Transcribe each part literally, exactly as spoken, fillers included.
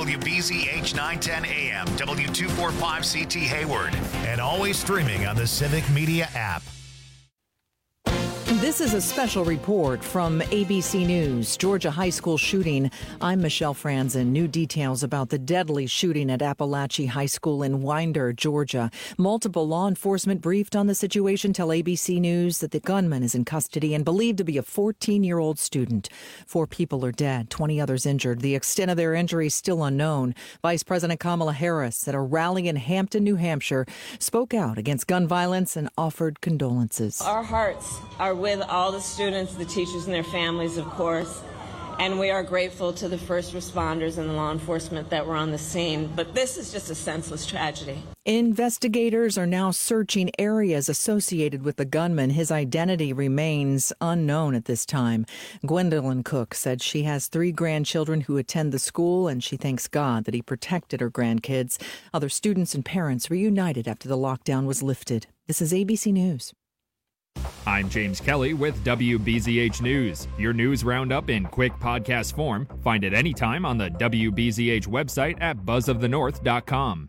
W B Z H nine ten A M, W two forty-five C T Hayward, and always streaming on the Civic Media app. This is a special report from A B C News. Georgia high school shooting. I'm Michelle Franzen. New details about the deadly shooting at Appalachia High School in Winder, Georgia. Multiple law enforcement briefed on the situation tell A B C News that the gunman is in custody and believed to be a fourteen-year-old student. Four people are dead, twenty others injured. The extent of their injuries still unknown. Vice President Kamala Harris at a rally in Hampton, New Hampshire, spoke out against gun violence and offered condolences. Our hearts are with all the students, the teachers, and their families, of course. And we are grateful to the first responders and the law enforcement that were on the scene. But this is just a senseless tragedy. Investigators are now searching areas associated with the gunman. His identity remains unknown at this time. Gwendolyn Cook said she has three grandchildren who attend the school, and she thanks God that he protected her grandkids. Other students and parents reunited after the lockdown was lifted. This is A B C News. I'm James Kelly with W B Z H News, your news roundup in quick podcast form. Find it anytime on the W B Z H website at buzz of the north dot com.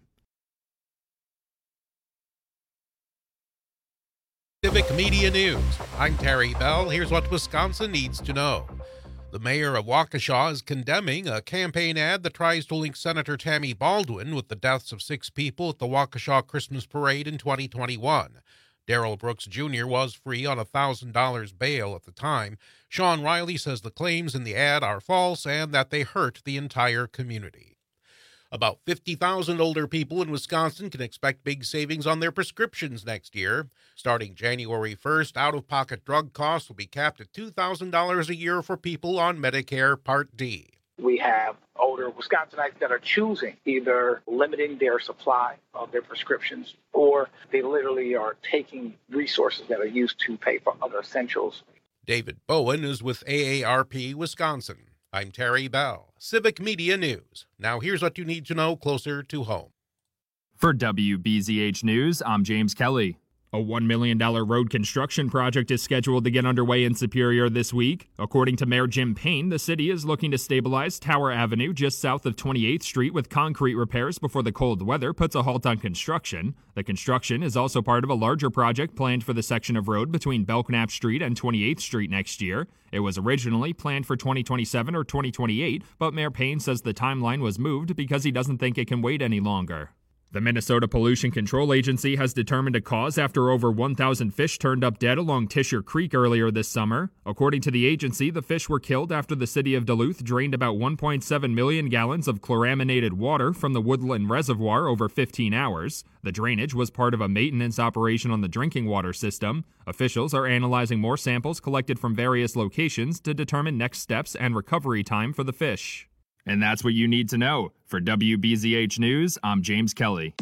Civic Media News. I'm Terry Bell. Here's what Wisconsin needs to know. The mayor of Waukesha is condemning a campaign ad that tries to link Senator Tammy Baldwin with the deaths of six people at the Waukesha Christmas Parade in twenty twenty-one. Darrell Brooks Junior was free on a one thousand dollars bail at the time. Sean Riley says the claims in the ad are false and that they hurt the entire community. About fifty thousand older people in Wisconsin can expect big savings on their prescriptions next year. Starting January first, out-of-pocket drug costs will be capped at two thousand dollars a year for people on Medicare Part D. We have older Wisconsinites that are choosing either limiting their supply of their prescriptions, or they literally are taking resources that are used to pay for other essentials. David Bowen is with A A R P Wisconsin. I'm Terry Bell, Civic Media News. Now here's what you need to know closer to home. For W B Z H News, I'm James Kelly. A one million dollars road construction project is scheduled to get underway in Superior this week. According to Mayor Jim Payne, the city is looking to stabilize Tower Avenue just south of twenty-eighth Street with concrete repairs before the cold weather puts a halt on construction. The construction is also part of a larger project planned for the section of road between Belknap Street and twenty-eighth Street next year. It was originally planned for twenty twenty-seven or twenty twenty-eight, but Mayor Payne says the timeline was moved because he doesn't think it can wait any longer. The Minnesota Pollution Control Agency has determined a cause after over one thousand fish turned up dead along Tisher Creek earlier this summer. According to the agency, the fish were killed after the city of Duluth drained about one point seven million gallons of chloraminated water from the Woodland Reservoir over fifteen hours. The drainage was part of a maintenance operation on the drinking water system. Officials are analyzing more samples collected from various locations to determine next steps and recovery time for the fish. And that's what you need to know. For W B Z H News, I'm James Kelly.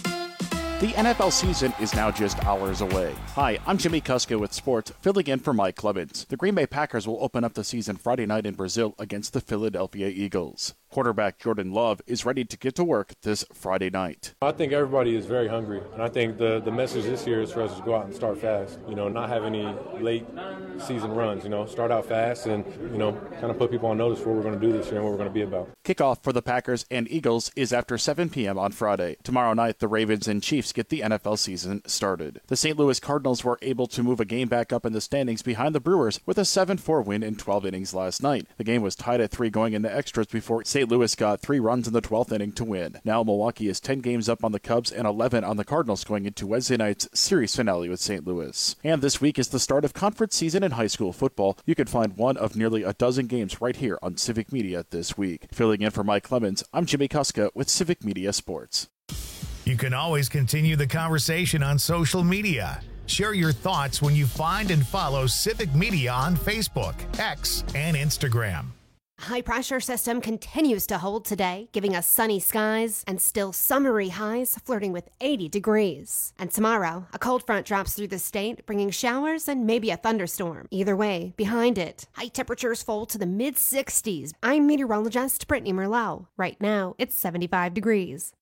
The N F L season is now just hours away. Hi, I'm Jimmy Kuska with sports, filling in for Mike Clemens. The Green Bay Packers will open up the season Friday night in Brazil against the Philadelphia Eagles. Quarterback Jordan Love is ready to get to work this Friday night. I think everybody is very hungry, and I think the, the message this year is for us to go out and start fast. You know, not have any late season runs, you know, start out fast and, you know, kind of put people on notice for what we're going to do this year and what we're going to be about. Kickoff for the Packers and Eagles is after seven p.m. on Friday. Tomorrow night, the Ravens and Chiefs get the N F L season started. The Saint Louis Cardinals were able to move a game back up in the standings behind the Brewers with a seven four win in twelve innings last night. The game was tied at three going into extras before Saint Louis got three runs in the twelfth inning to win. Now Milwaukee is ten games up on the Cubs and eleven on the Cardinals going into Wednesday night's series finale with Saint Louis. And this week is the start of conference season in high school football. You can find one of nearly a dozen games right here on Civic Media this week. Filling in for Mike Clemens, I'm Jimmy Kuska with Civic Media Sports. You can always continue the conversation on social media. Share your thoughts when you find and follow Civic Media on Facebook, X, and Instagram. High-pressure system continues to hold today, giving us sunny skies and still summery highs flirting with eighty degrees. And tomorrow, a cold front drops through the state, bringing showers and maybe a thunderstorm. Either way, behind it, high temperatures fall to the mid-sixties. I'm meteorologist Brittany Merlot. Right now, it's seventy-five degrees.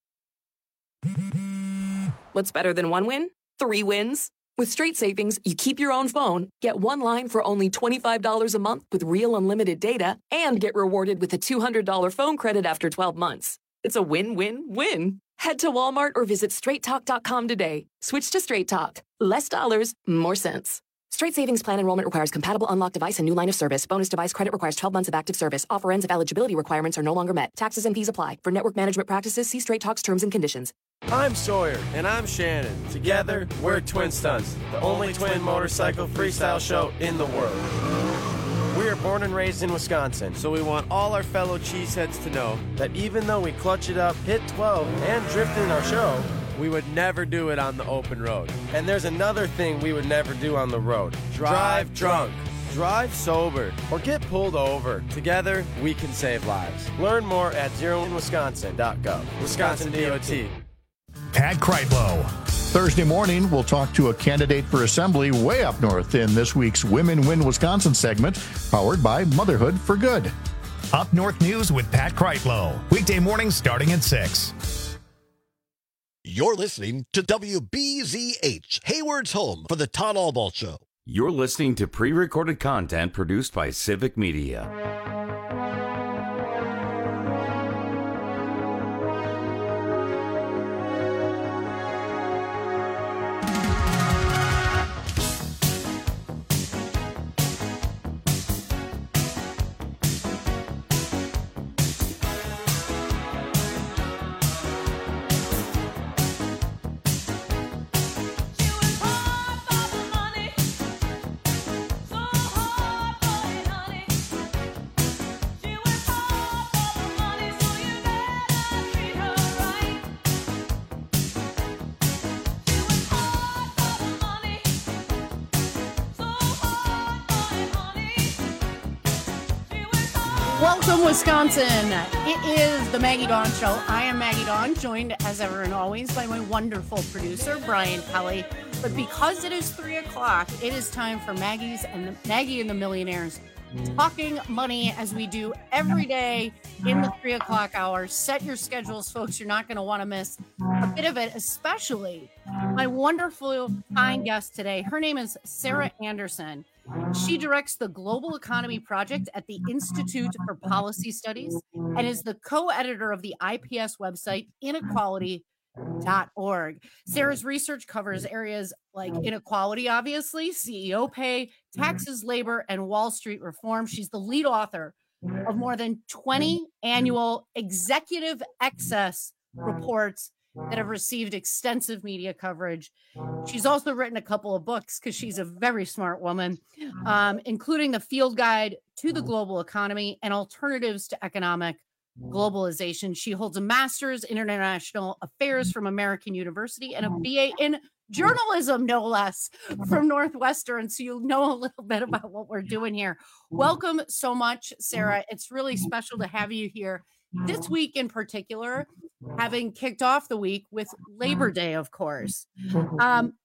What's better than one win? Three wins. With Straight Savings, you keep your own phone, get one line for only twenty-five dollars a month with real unlimited data, and get rewarded with a two hundred dollars phone credit after twelve months. It's a win-win-win. Head to Walmart or visit straight talk dot com today. Switch to Straight Talk. Less dollars, more sense. Straight Savings Plan enrollment requires compatible unlocked device and new line of service. Bonus device credit requires twelve months of active service. Offer ends if eligibility requirements are no longer met. Taxes and fees apply. For network management practices, see Straight Talk's terms and conditions. I'm Sawyer, and I'm Shannon. Together, we're Twin Stunts, the only twin motorcycle freestyle show in the world. We are born and raised in Wisconsin, so we want all our fellow cheeseheads to know that even though we clutch it up, hit twelve, and drift in our show, we would never do it on the open road. And there's another thing we would never do on the road. Drive drunk. Drive sober. Or get pulled over. Together, we can save lives. Learn more at zero in wisconsin dot gov. Wisconsin D O T. Pat Kreitlow. Thursday morning, we'll talk to a candidate for assembly way up north in this week's Women Win Wisconsin segment, powered by Motherhood for Good. Up North News with Pat Kreitlow. Weekday mornings starting at six. You're listening to W B Z H, Hayward's home for the Todd Albaugh Show. You're listening to pre-recorded content produced by Civic Media. Welcome, Wisconsin. It is the Maggie Dawn Show. I am Maggie Dawn, joined as ever and always by my wonderful producer, Brian Kelly. But because it is three o'clock, it is time for Maggie's and the, Maggie and the Millionaires talking money, as we do every day in the three o'clock hour. Set your schedules, folks. You're not going to want to miss a bit of it, especially my wonderful, kind guest today. Her name is Sarah Anderson. She directs the Global Economy Project at the Institute for Policy Studies and is the co-editor of the I P S website inequality dot org. Sarah's research covers areas like inequality, obviously, C E O pay, taxes, labor, and Wall Street reform. She's the lead author of more than twenty annual executive excess reports that have received extensive media coverage. She's also written a couple of books because she's a very smart woman, um, including the Field Guide to the Global Economy and Alternatives to Economic Globalization. She holds a master's in international affairs from American University and a B A in journalism, no less, from Northwestern. So you'll know a little bit about what we're doing here. Welcome so much, Sarah. It's really special to have you here this week in particular, having kicked off the week with Labor Day, of course. Um,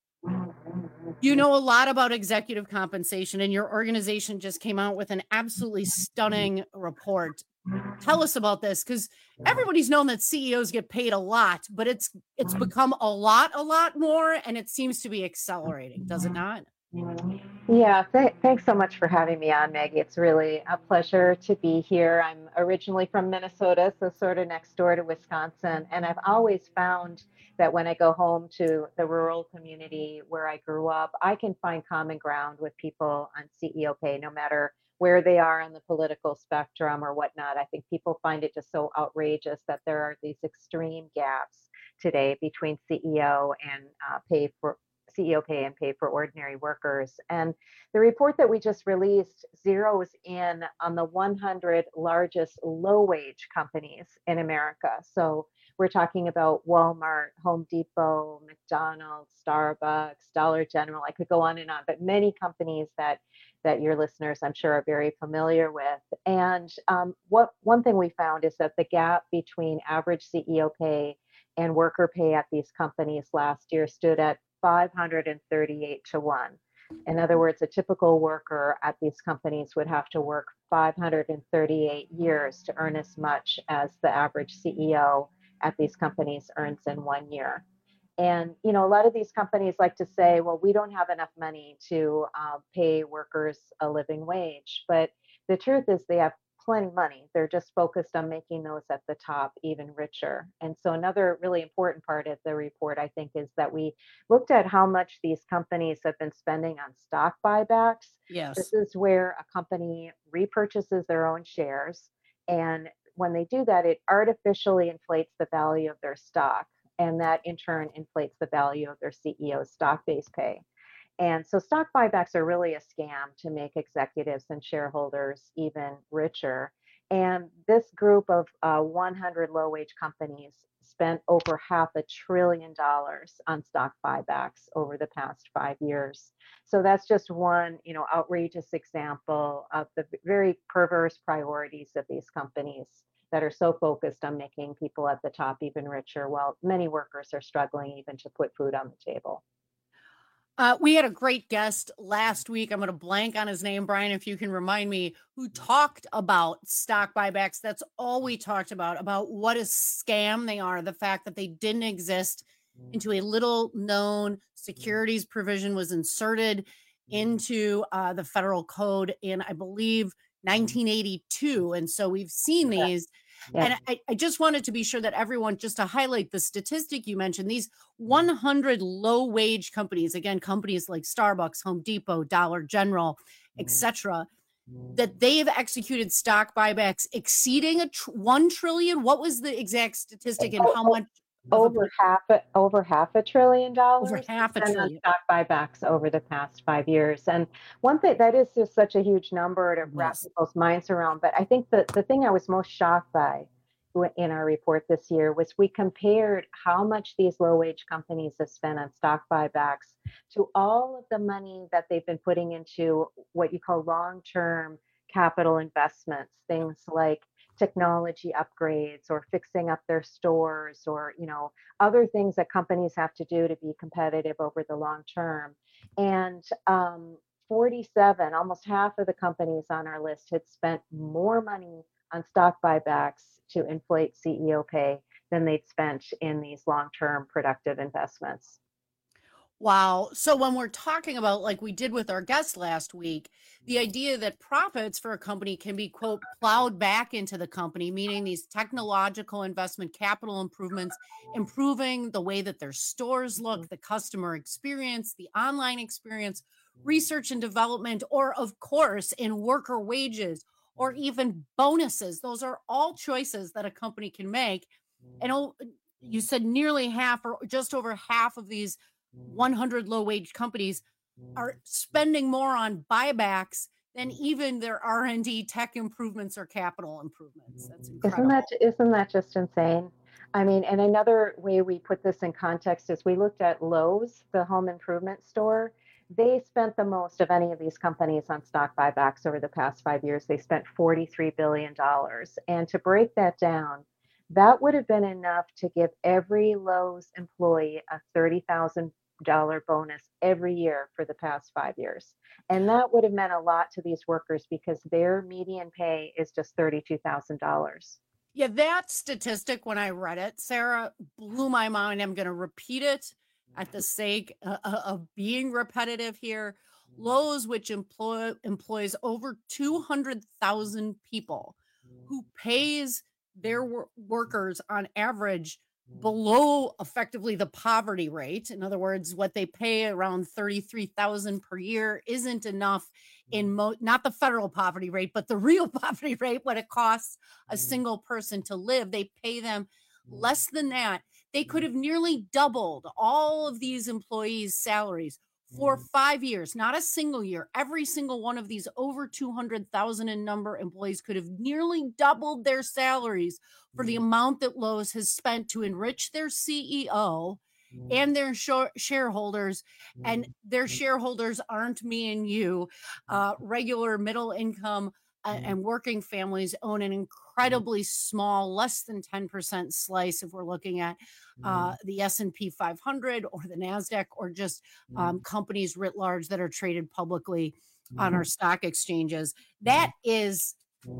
you know a lot about executive compensation, and your organization just came out with an absolutely stunning report. Tell us about this, because everybody's known that C E Os get paid a lot, but it's it's become a lot, a lot more, and it seems to be accelerating, does it not? Yeah, th- thanks so much for having me on, Maggie. It's really a pleasure to be here. I'm originally from Minnesota, so sort of next door to Wisconsin, and I've always found that when I go home to the rural community where I grew up, I can find common ground with people on C E O pay, no matter where they are on the political spectrum or whatnot. I think people find it just so outrageous that there are these extreme gaps today between C E O and uh, pay for C E O pay and pay for ordinary workers. And the report that we just released zeroes in on the one hundred largest low-wage companies in America. So we're talking about Walmart, Home Depot, McDonald's, Starbucks, Dollar General. I could go on and on, but many companies that that your listeners, I'm sure, are very familiar with. And um, what one thing we found is that the gap between average C E O pay and worker pay at these companies last year stood at five hundred thirty-eight to one. In other words, a typical worker at these companies would have to work five hundred thirty-eight years to earn as much as the average C E O at these companies earns in one year. And, you know, a lot of these companies like to say, well, we don't have enough money to uh, pay workers a living wage. But the truth is they have plenty of money. They're just focused on making those at the top even richer. And so another really important part of the report, I think, is that we looked at how much these companies have been spending on stock buybacks. Yes. This is where a company repurchases their own shares. And when they do that, it artificially inflates the value of their stock. And that in turn inflates the value of their C E O's stock-based pay. And so stock buybacks are really a scam to make executives and shareholders even richer. And this group of uh, one hundred low-wage companies spent over half a trillion dollars on stock buybacks over the past five years. So that's just one, you know, outrageous example of the very perverse priorities of these companies that are so focused on making people at the top even richer, while many workers are struggling even to put food on the table. Uh, we had a great guest last week. I'm going to blank on his name, Brian, if you can remind me, who talked about stock buybacks. That's all we talked about, about what a scam they are, the fact that they didn't exist into a little known securities provision was inserted into uh, the federal code in, I believe, nineteen eighty-two. And so we've seen these. Yeah. And I, I just wanted to be sure that everyone, just to highlight the statistic you mentioned, these one hundred low wage companies, again, companies like Starbucks, Home Depot, Dollar General, et cetera, that they have executed stock buybacks exceeding a tr- one trillion. What was the exact statistic and how much? Over half, a, over half a trillion dollars. Over half a trillion. Stock buybacks over the past five years. And one thing that is just such a huge number to wrap yes. people's minds around. But I think that the thing I was most shocked by in our report this year was we compared how much these low-wage companies have spent on stock buybacks to all of the money that they've been putting into what you call long-term capital investments, things like technology upgrades or fixing up their stores or, you know, other things that companies have to do to be competitive over the long term. And um, forty-seven, almost half of the companies on our list had spent more money on stock buybacks to inflate C E O pay than they'd spent in these long-term productive investments. Wow. So when we're talking about, like we did with our guest last week, the idea that profits for a company can be, quote, plowed back into the company, meaning these technological investment, capital improvements, improving the way that their stores look, the customer experience, the online experience, research and development, or of course, in worker wages, or even bonuses. Those are all choices that a company can make. And oh, you said nearly half or just over half of these one hundred low-wage companies are spending more on buybacks than even their R and D tech improvements or capital improvements. That's incredible. Isn't that, isn't that just insane? I mean, and another way we put this in context is we looked at Lowe's, the home improvement store. They spent the most of any of these companies on stock buybacks over the past five years. They spent forty-three billion dollars. And to break that down, that would have been enough to give every Lowe's employee a thirty thousand dollars bonus every year for the past five years. And that would have meant a lot to these workers because their median pay is just thirty-two thousand dollars. Yeah, that statistic, when I read it, Sarah, blew my mind. I'm going to repeat it at the sake uh, of being repetitive here. Lowe's, which employ, employs over two hundred thousand people, who pays their wor- workers on average below effectively the poverty rate. In other words, what they pay around thirty-three thousand per year isn't enough in mo- not the federal poverty rate, but the real poverty rate, what it costs a single person to live. They pay them less than that. They could have nearly doubled all of these employees' salaries for five years, not a single year. Every single one of these over two hundred thousand in number employees could have nearly doubled their salaries for the amount that Lowe's has spent to enrich their C E O and their sh- shareholders. And their shareholders aren't me and you. Uh, regular middle income uh, and working families own an incredibly small, less than ten percent slice if we're looking at uh, the S and P five hundred or the NASDAQ or just um, companies writ large that are traded publicly on our stock exchanges. That is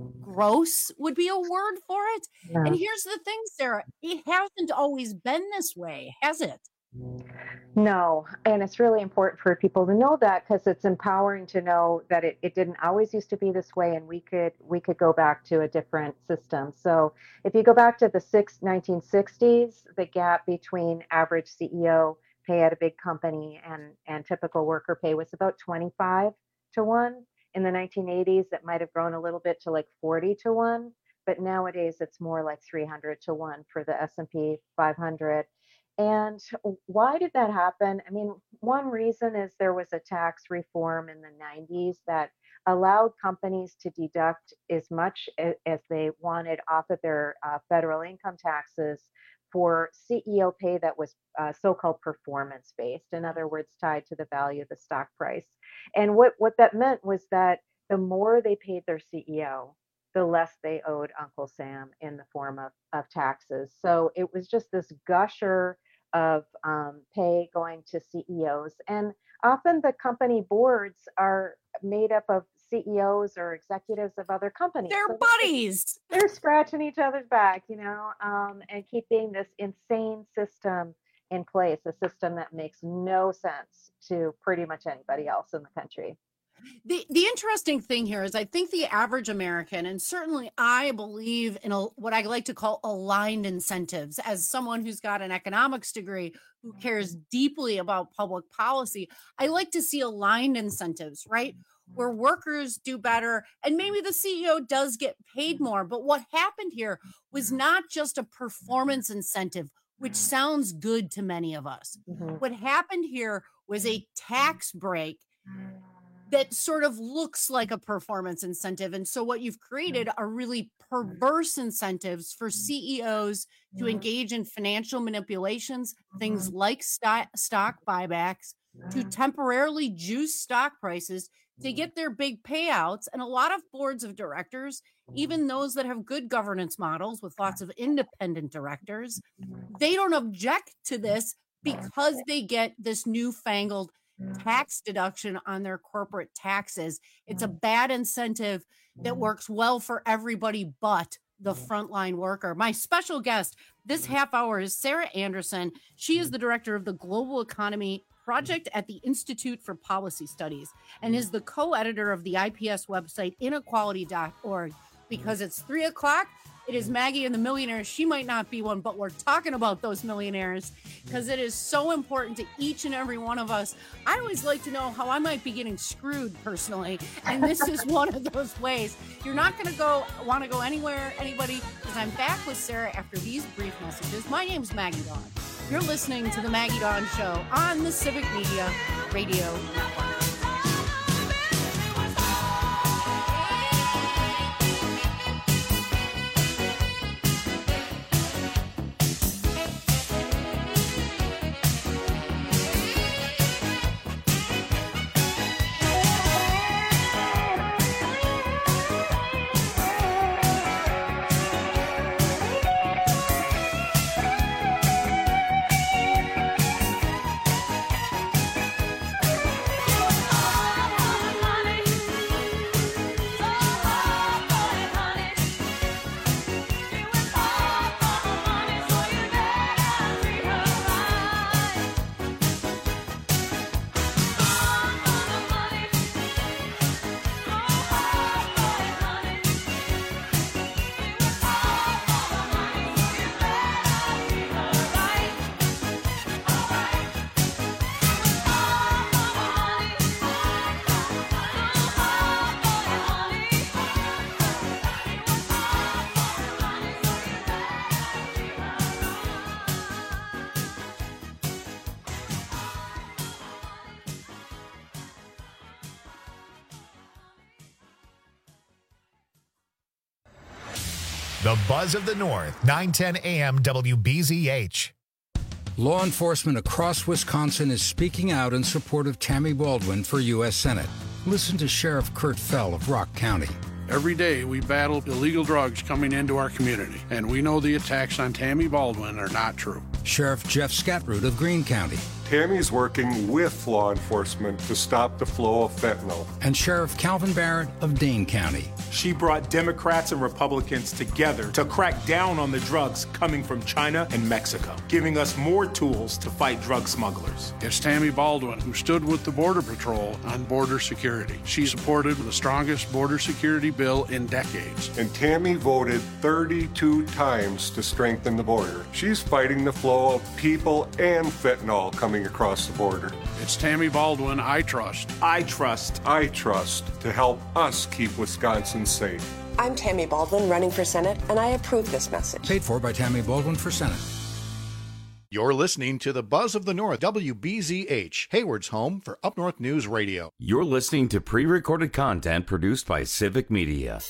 gross, would be a word for it. Yeah. And here's the thing, Sarah, it hasn't always been this way, has it? No, and it's really important for people to know that because it's empowering to know that it, it didn't always used to be this way, and we could we could go back to a different system. So if you go back to the six, nineteen sixties, the gap between average C E O pay at a big company and, and typical worker pay was about twenty-five to one. In the nineteen eighties, it might have grown a little bit to like forty to one, but nowadays it's more like three hundred to one for the S and P five hundred. And why did that happen? I mean, one reason is there was a tax reform in the nineties that allowed companies to deduct as much as they wanted off of their uh, federal income taxes for C E O pay that was uh, so-called performance-based, in other words, tied to the value of the stock price. And what, what that meant was that the more they paid their C E O, the less they owed Uncle Sam in the form of, of taxes. So it was just this gusher of um, pay going to C E Os. And often the company boards are made up of C E Os or executives of other companies. They're so buddies. They're, they're scratching each other's back, you know, um, and keeping this insane system in place, a system that makes no sense to pretty much anybody else in the country. The the interesting thing here is I think the average American, and certainly I believe in a, what I like to call aligned incentives, as someone who's got an economics degree who cares deeply about public policy, I like to see aligned incentives, right? Where workers do better and maybe the C E O does get paid more. But what happened here was not just a performance incentive, which sounds good to many of us. Mm-hmm. What happened here was a tax break that sort of looks like a performance incentive. And so what you've created are really perverse incentives for C E Os to engage in financial manipulations, things like st- stock buybacks, to temporarily juice stock prices to get their big payouts. And a lot of boards of directors, even those that have good governance models with lots of independent directors, they don't object to this because they get this newfangled tax deduction on their corporate taxes. It's a bad incentive that works well for everybody but the frontline worker. My special guest this half hour is Sarah Anderson. She is the director of the Global Economy Project at the Institute for Policy Studies and is the co-editor of the I P S website inequality dot org. Because it's three o'clock, it is Maggie and the Millionaires. She might not be one, but we're talking about those millionaires because it is so important to each and every one of us. I always like to know how I might be getting screwed personally, and this is one of those ways. You're not going to go want to go anywhere, anybody, because I'm back with Sarah after these brief messages. My name's Maggie Dawn. You're listening to the Maggie Dawn Show on the Civic Media Radio Network. The Buzz of the North, nine ten A M W B Z H. Law enforcement across Wisconsin is speaking out in support of Tammy Baldwin for U S Senate. Listen to Sheriff Kurt Fell of Rock County. Every day we battle illegal drugs coming into our community, and we know the attacks on Tammy Baldwin are not true. Sheriff Jeff Scatroot of Greene County. Tammy's working with law enforcement to stop the flow of fentanyl. And Sheriff Calvin Barrett of Dane County. She brought Democrats and Republicans together to crack down on the drugs coming from China and Mexico, giving us more tools to fight drug smugglers. It's Tammy Baldwin, who stood with the Border Patrol on border security. She supported the strongest border security bill in decades. And Tammy voted thirty-two times to strengthen the border. She's fighting the flow of people and fentanyl coming across the border. It's Tammy Baldwin I trust. I trust. I trust to help us keep Wisconsin safe. I'm Tammy Baldwin, running for Senate, and I approve this message. Paid for by Tammy Baldwin for Senate. You're listening to the Buzz of the North, W B Z H, Hayward's home for Up North News Radio. You're listening to pre-recorded content produced by Civic Media.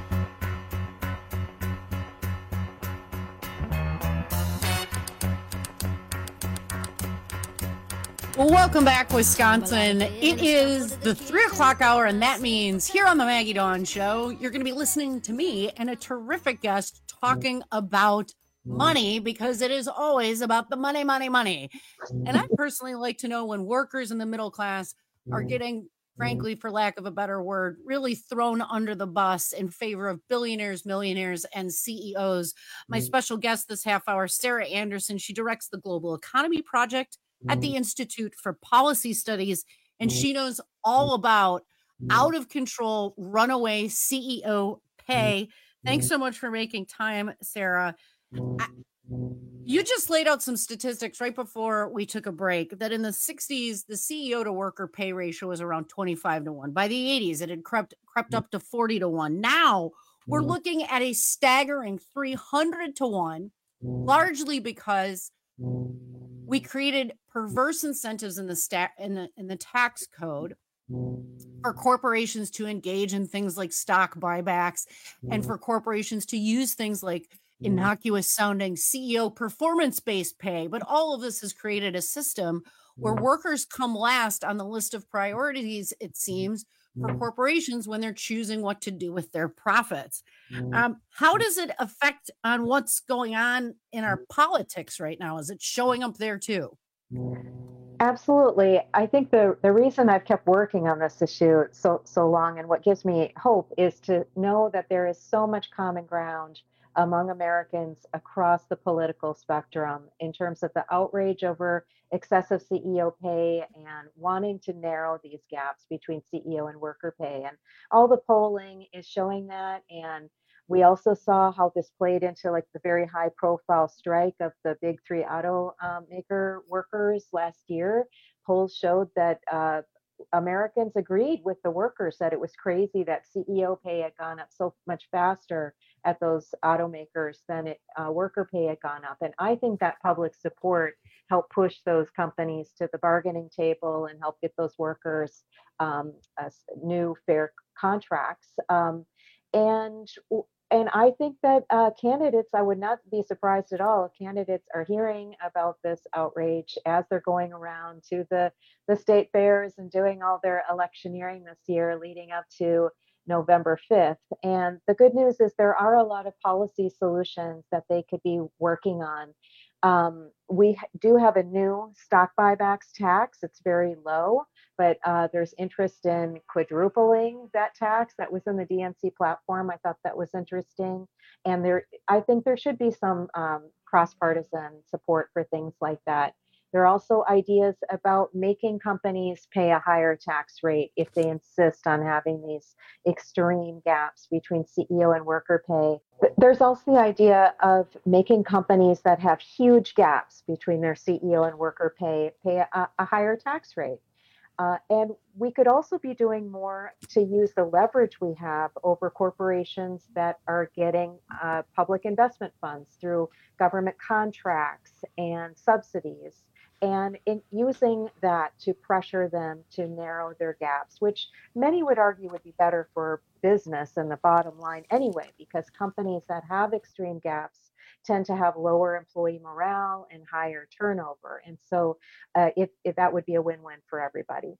Well, welcome back, Wisconsin. It is the three o'clock hour, and that means here on the Maggie Dawn Show, you're going to be listening to me and a terrific guest talking about money, because it is always about the money, money, money. And I personally like to know when workers in the middle class are getting, frankly, for lack of a better word, really thrown under the bus in favor of billionaires, millionaires, and C E Os. My special guest this half hour, Sarah Anderson. She directs the Global Economy Project at the Institute for Policy Studies, and she knows all about out of control, runaway C E O pay. Thanks so much for making time, Sarah. I, you just laid out some statistics right before we took a break that in the sixties, the C E O to worker pay ratio was around twenty-five to one. By the eighties, it had crept, crept up to forty to one. Now we're looking at a staggering three hundred to one, largely because we created perverse incentives in the stat in the in the tax code for corporations to engage in things like stock buybacks, and for corporations to use things like innocuous sounding C E O performance-based pay. But all of this has created a system where workers come last on the list of priorities, it seems, for corporations when they're choosing what to do with their profits. Um, how does it affect on what's going on in our politics right now? Is it showing up there too? Absolutely. I think the, the reason I've kept working on this issue so so long, and what gives me hope, is to know that there is so much common ground among Americans across the political spectrum in terms of the outrage over excessive C E O pay and wanting to narrow these gaps between C E O and worker pay. And all the polling is showing that. And we also saw how this played into like the very high profile strike of the big three auto um, maker workers last year. Polls showed that uh, Americans agreed with the workers that it was crazy that C E O pay had gone up so much faster at those automakers than it, uh, worker pay had gone up. And I think that public support helped push those companies to the bargaining table and help get those workers um, uh, new fair contracts. Um, and and I think that uh, candidates, I would not be surprised at all if candidates are hearing about this outrage as they're going around to the, the state fairs and doing all their electioneering this year leading up to November fifth. And the good news is there are a lot of policy solutions that they could be working on. Um, we do have a new stock buybacks tax. It's very low, but uh, there's interest in quadrupling that tax. That was in the D N C platform. I thought that was interesting. And there, I think there should be some um, cross-partisan support for things like that. There are also ideas about making companies pay a higher tax rate if they insist on having these extreme gaps between C E O and worker pay. There's also the idea of making companies that have huge gaps between their C E O and worker pay pay a, a higher tax rate. Uh, and we could also be doing more to use the leverage we have over corporations that are getting uh, public investment funds through government contracts and subsidies, and in using that to pressure them to narrow their gaps, which many would argue would be better for business and the bottom line anyway, because companies that have extreme gaps tend to have lower employee morale and higher turnover. And so uh, if, if that would be a win-win for everybody.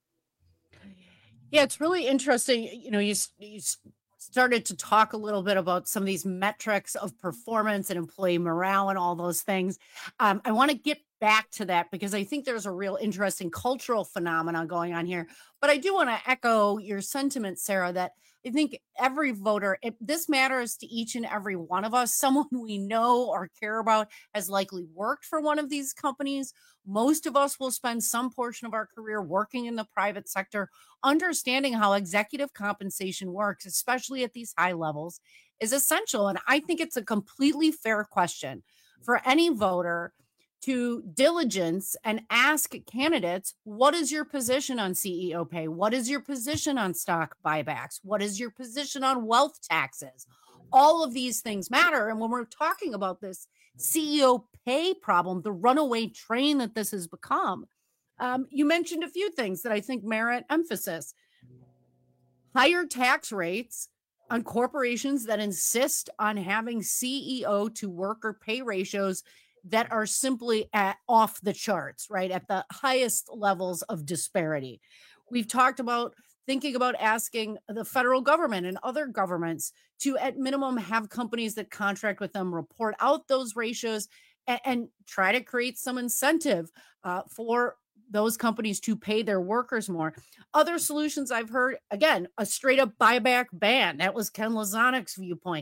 Yeah, it's really interesting. You know, you, you started to talk a little bit about some of these metrics of performance and employee morale and all those things. Um, I want to get back to that because I think there's a real interesting cultural phenomenon going on here. But I do want to echo your sentiment, Sarah, that I think every voter, if this matters to each and every one of us. Someone we know or care about has likely worked for one of these companies. Most of us will spend some portion of our career working in the private sector. Understanding how executive compensation works, especially at these high levels, is essential. And I think it's a completely fair question for any voter to diligence and ask candidates, what is your position on C E O pay? What is your position on stock buybacks? What is your position on wealth taxes? All of these things matter. And when we're talking about this C E O pay problem, the runaway train that this has become, um, you mentioned a few things that I think merit emphasis. Higher tax rates on corporations that insist on having C E O to worker pay ratios that are simply at off the charts, right? At the highest levels of disparity. We've talked about thinking about asking the federal government and other governments to, at minimum, have companies that contract with them report out those ratios and, and try to create some incentive uh, for those companies to pay their workers more. Other solutions I've heard, again, a straight up buyback ban. That was Ken Lozanek's viewpoint.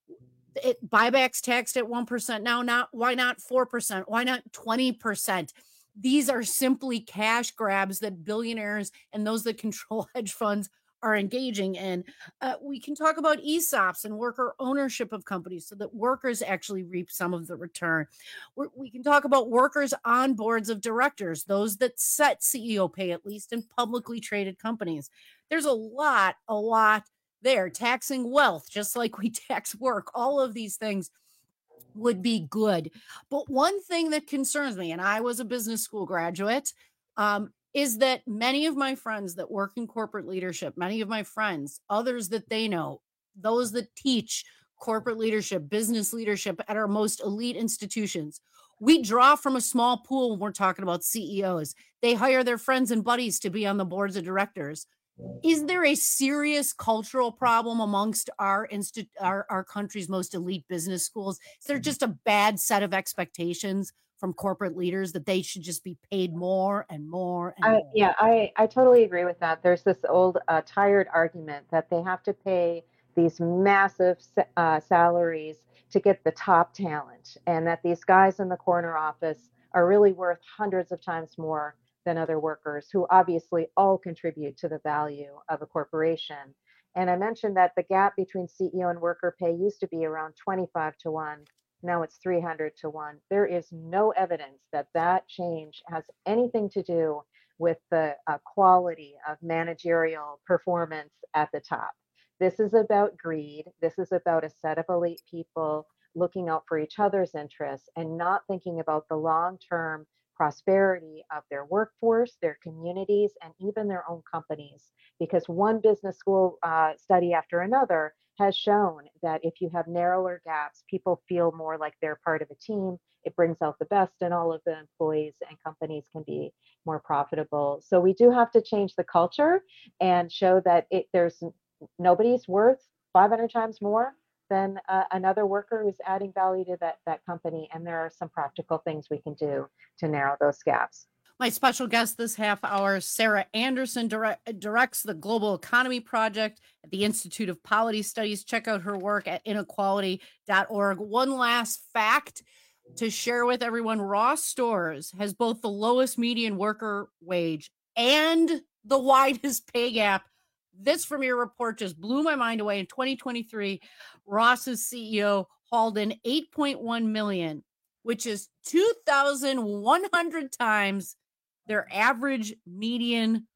It, buybacks taxed at one percent now, not why not four percent? Why not twenty percent? These are simply cash grabs that billionaires and those that control hedge funds are engaging in. Uh, we can talk about E S O Ps and worker ownership of companies so that workers actually reap some of the return. We're, we can talk about workers on boards of directors, those that set C E O pay, at least in publicly traded companies. There's a lot, a lot there. Taxing wealth, just like we tax work, all of these things would be good. But one thing that concerns me, and I was a business school graduate, um, is that many of my friends that work in corporate leadership, many of my friends, others that they know, those that teach corporate leadership, business leadership at our most elite institutions, we draw from a small pool when we're talking about C E Os. They hire their friends and buddies to be on the boards of directors. Is there a serious cultural problem amongst our, insti- our our country's most elite business schools? Is there just a bad set of expectations from corporate leaders that they should just be paid more and more? And I, more? Yeah, I, I totally agree with that. There's this old uh, tired argument that they have to pay these massive uh, salaries to get the top talent, and that these guys in the corner office are really worth hundreds of times more than other workers who obviously all contribute to the value of a corporation. And I mentioned that the gap between C E O and worker pay used to be around twenty-five to one. Now it's three hundred to one. There is no evidence that that change has anything to do with the uh, quality of managerial performance at the top. This is about greed. This is about a set of elite people looking out for each other's interests and not thinking about the long-term prosperity of their workforce, their communities, and even their own companies. Because one business school uh, study after another has shown that if you have narrower gaps, people feel more like they're part of a team. It brings out the best in all of the employees, and companies can be more profitable. So we do have to change the culture and show that it, there's nobody's worth five hundred times more than uh, another worker who's adding value to that, that company. And there are some practical things we can do to narrow those gaps. My special guest this half hour, Sarah Anderson, direct, directs the Global Economy Project at the Institute of Polity Studies. Check out her work at inequality dot org. One last fact to share with everyone. Ross Stores has both the lowest median worker wage and the widest pay gap. This from your report just blew my mind away. In twenty twenty-three, Ross's C E O hauled in eight point one million dollars, which is two thousand one hundred times their average median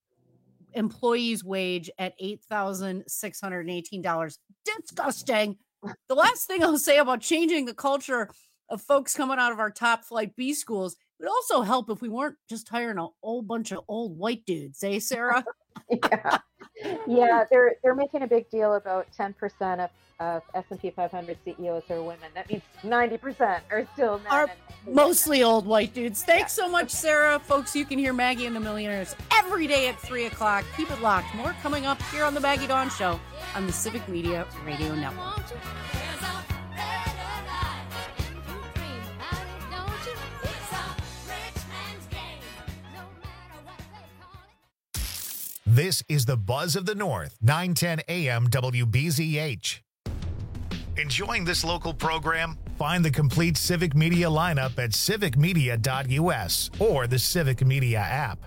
employee's wage at eight thousand six hundred eighteen dollars. Disgusting. The last thing I'll say about changing the culture of folks coming out of our top flight B schools, it would also help if we weren't just hiring a whole bunch of old white dudes, eh, Sarah? yeah. Yeah, they're they're making a big deal about ten percent of, of S and P five hundred C E Os are women. That means ninety percent are still men. Are mostly old white dudes. Thanks yeah. so much, Sarah. Folks, you can hear Maggie and the Millionaires every day at three o'clock. Keep it locked. More coming up here on the Maggie Dawn Show on the Civic Media Radio Network. This is the Buzz of the North, nine ten A M W B Z H. Enjoying this local program? Find the complete Civic Media lineup at civic media dot U S or the Civic Media app.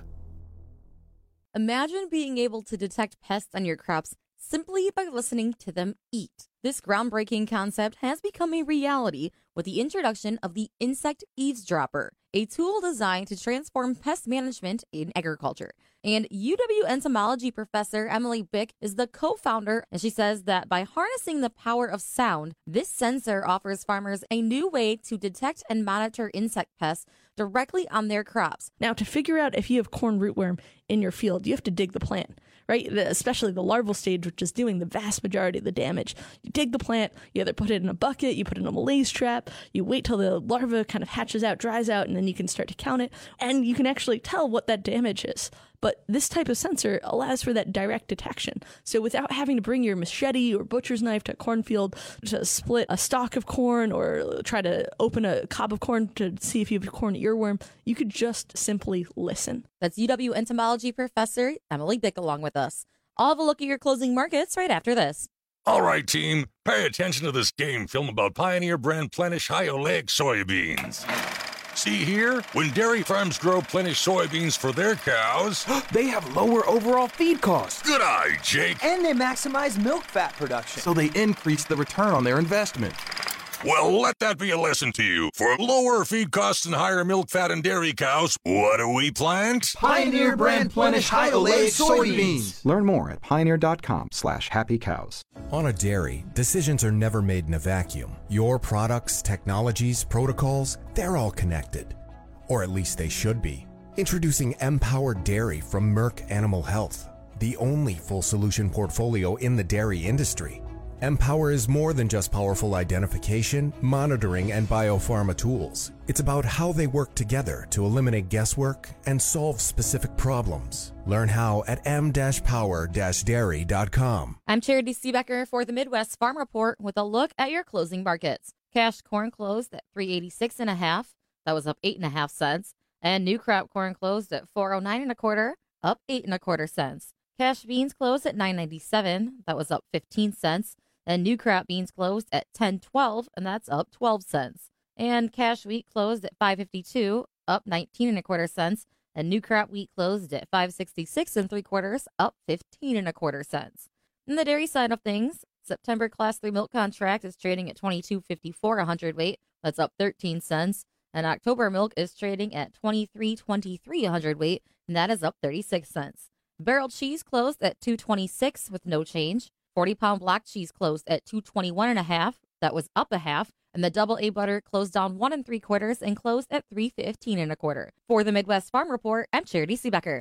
Imagine being able to detect pests on your crops simply by listening to them eat. This groundbreaking concept has become a reality with the introduction of the Insect Eavesdropper, a tool designed to transform pest management in agriculture. And U W entomology professor Emily Bick is the co-founder, and she says that by harnessing the power of sound, this sensor offers farmers a new way to detect and monitor insect pests directly on their crops. Now, to figure out if you have corn rootworm in your field, you have to dig the plant, right? The, especially the larval stage, which is doing the vast majority of the damage. You dig the plant, you either put it in a bucket, you put it in a malaise trap, you wait till the larva kind of hatches out, dries out, and then you can start to count it, and you can actually tell what that damage is. But this type of sensor allows for that direct detection. So without having to bring your machete or butcher's knife to a cornfield to split a stalk of corn or try to open a cob of corn to see if you have a corn earworm, you could just simply listen. That's U W entomology professor Emily Bick along with us. I'll have a look at your closing markets right after this. All right, team, pay attention to this game film about Pioneer brand Plenish high oleic soybeans. See here? When dairy farms grow Plenish soybeans for their cows, they have lower overall feed costs. Good eye, Jake. And they maximize milk fat production, so they increase the return on their investment. Well, let that be a lesson to you. For lower feed costs and higher milk fat in dairy cows, what do we plant? Pioneer brand Plenish high oleic soybeans. Learn more at pioneer.com slash happy cows. On a dairy, decisions are never made in a vacuum. Your products, technologies, protocols, they're all connected. Or at least they should be. Introducing Empowered Dairy from Merck Animal Health, the only full solution portfolio in the dairy industry. Empower is more than just powerful identification, monitoring, and biopharma tools. It's about how they work together to eliminate guesswork and solve specific problems. Learn how at m dash power dash dairy dot com. I'm Charity Seebecker for the Midwest Farm Report with a look at your closing markets. Cash corn closed at three eighty-six and a half. That was up eight and a half cents. And new crop corn closed at four oh nine and a quarter, up eight and a quarter cents. Cash beans closed at nine ninety-seven. That was up fifteen cents. And new crop beans closed at ten twelve, and that's up twelve cents. And cash wheat closed at five fifty-two, up nineteen and a quarter cents. And new crop wheat closed at five sixty-six and three quarters, up fifteen and a quarter cents. In the dairy side of things, September Class three milk contract is trading at twenty-two fifty-four a hundredweight. That's up thirteen cents. And October milk is trading at twenty-three twenty-three a hundredweight, and that is up thirty-six cents. Barrel cheese closed at two twenty-six with no change. forty pound block cheese closed at two twenty-one and a half. That was up a half. And the double A butter closed down one and three quarters and closed at three fifteen and a quarter. For the Midwest Farm Report, I'm Charity Seebecker.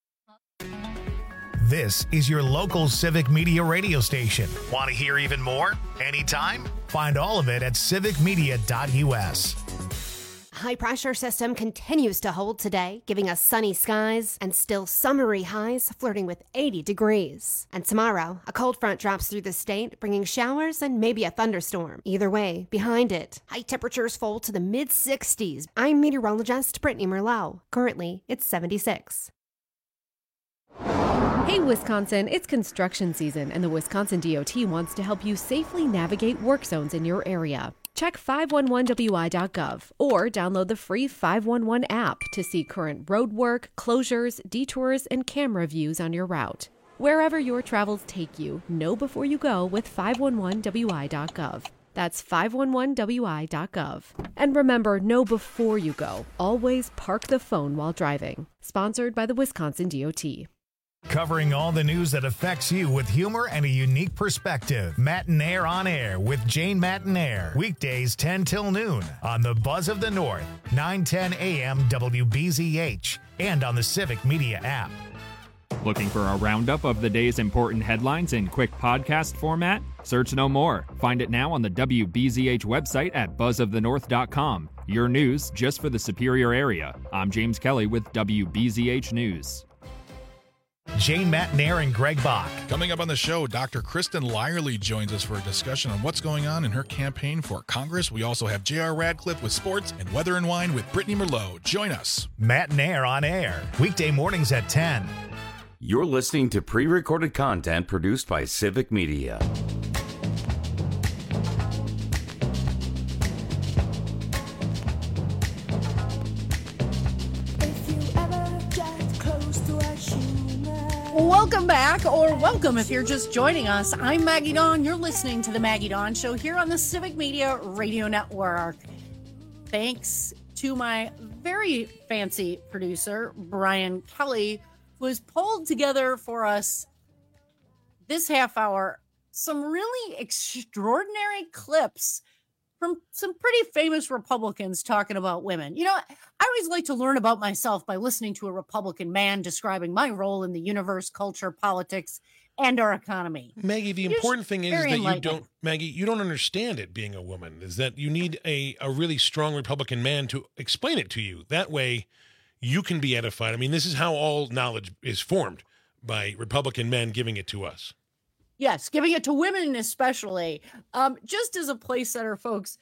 This is your local Civic Media radio station. Want to hear even more? Anytime? Find all of it at civic media dot U S. High pressure system continues to hold today, giving us sunny skies and still summery highs flirting with eighty degrees. And tomorrow, a cold front drops through the state, bringing showers and maybe a thunderstorm. Either way, behind it, high temperatures fall to the mid sixties. I'm meteorologist Brittany Merlot. Currently, it's seventy-six. Hey Wisconsin, it's construction season and the Wisconsin D O T wants to help you safely navigate work zones in your area. Check five one one W I dot gov or download the free five one one app to see current road work, closures, detours, and camera views on your route. Wherever your travels take you, know before you go with five one one W I dot gov. That's five one one W I dot gov. And remember, know before you go. Always park the phone while driving. Sponsored by the Wisconsin D O T. Covering all the news that affects you with humor and a unique perspective. Matinaire on Air with Jane Matinaire. Weekdays ten till noon on the Buzz of the North, nine ten A M W B Z H, and on the Civic Media app. Looking for a roundup of the day's important headlines in quick podcast format? Search no more. Find it now on the W B Z H website at buzz of the north dot com. Your news just for the Superior area. I'm James Kelly with W B Z H News. Jane Matinaire and Greg Bach. Coming up on the show, Doctor Kristen Lyerly joins us for a discussion on what's going on in her campaign for Congress. We also have J R Radcliffe with sports and Weather and Wine with Brittany Merlot. Join us. Matinaire on Air, weekday mornings at ten. You're listening to pre-recorded content produced by Civic Media. Welcome back, or welcome if you're just joining us. I'm Maggie Dawn. You're listening to The Maggie Dawn Show here on the Civic Media Radio Network. Thanks to my very fancy producer, Brian Kelly, who has pulled together for us this half hour some really extraordinary clips from some pretty famous Republicans talking about women. You know, I always like to learn about myself by listening to a Republican man describing my role in the universe, culture, politics, and our economy. Maggie, the important thing is that you don't, Maggie, you don't understand it being a woman, is that you need a, a really strong Republican man to explain it to you. That way you can be edified. I mean, this is how all knowledge is formed, by Republican men giving it to us. Yes, giving it to women especially. Um, just as a place setter, folks,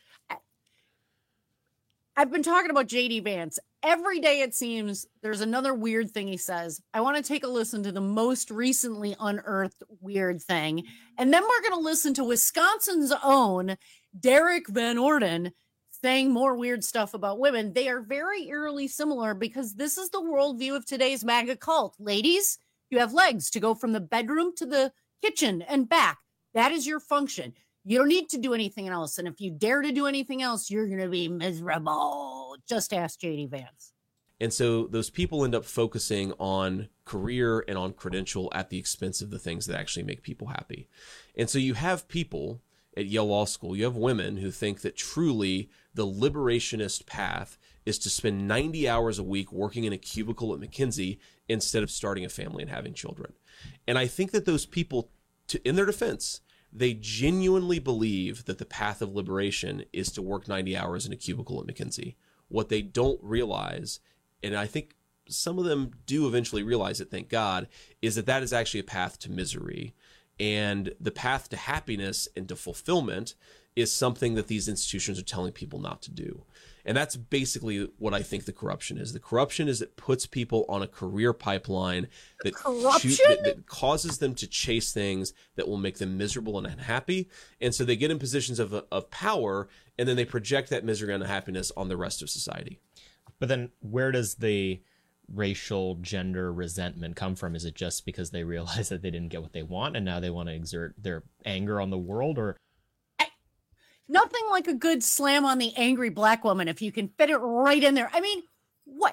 I've been talking about J D Vance. Every day it seems there's another weird thing he says. I want to take a listen to the most recently unearthed weird thing. And then we're going to listen to Wisconsin's own Derek Van Orden saying more weird stuff about women. They are very eerily similar because this is the worldview of today's MAGA cult. Ladies, you have legs to go from the bedroom to the kitchen and back. That is your function. You don't need to do anything else. And if you dare to do anything else, you're going to be miserable. Just ask J D Vance. And so those people end up focusing on career and on credential at the expense of the things that actually make people happy. And so you have people at Yale Law School, you have women who think that truly the liberationist path is to spend ninety hours a week working in a cubicle at McKinsey instead of starting a family and having children. And I think that those people, to, in their defense, they genuinely believe that the path of liberation is to work ninety hours in a cubicle at McKinsey. What they don't realize, and I think some of them do eventually realize it, thank God, is that that is actually a path to misery. And the path to happiness and to fulfillment is something that these institutions are telling people not to do. And that's basically what I think the corruption is. The corruption is it puts people on a career pipeline that, corruption? shoot, that, that causes them to chase things that will make them miserable and unhappy. And so they get in positions of, of power, and then they project that misery and unhappiness on the rest of society. But then where does the racial gender resentment come from? Is it just because they realize that they didn't get what they want and now they want to exert their anger on the world? Or nothing like a good slam on the angry black woman if you can fit it right in there. I mean, what?